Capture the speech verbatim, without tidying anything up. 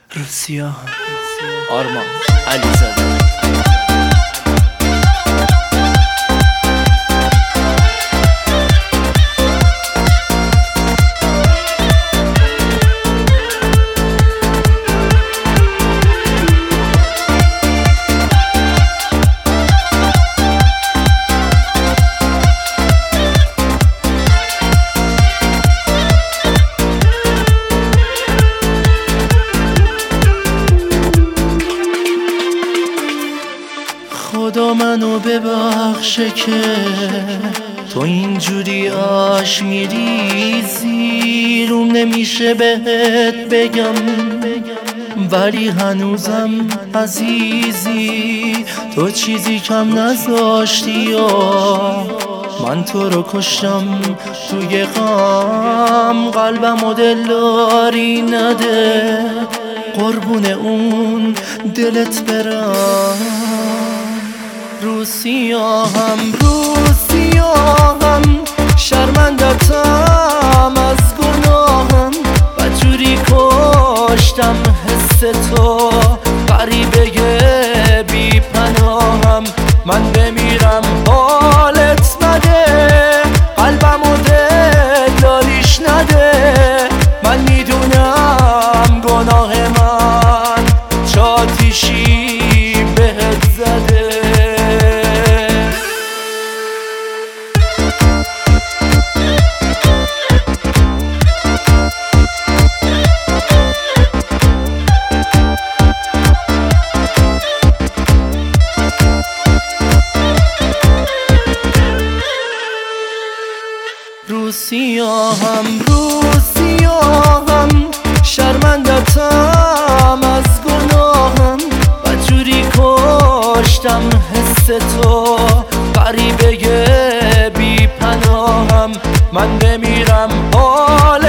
روسیا آرمان علیزاده. خدا منو ببخشه که تو اینجوری آش میریزی، روم نمیشه بهت بگم ولی هنوزم عزیزی. تو چیزی کم نذاشتی و من تو رو کشتم توی غم، قلبم و دلداری نده قربون اون دلت برم. روسیا هم روسیا هم شرمندتم از گناهم، بجوری کشتم حس تو غریبه بی پناهم. من بمیرم حالت بده قلبم و دلاریش نده، من میدونم گناه من چاتیشی بهت زده. روسیا هم روسیا هم شرمندتم از گناهم، بجوری کشتم حس تو غریبه بی پناهم. من بمیرم حال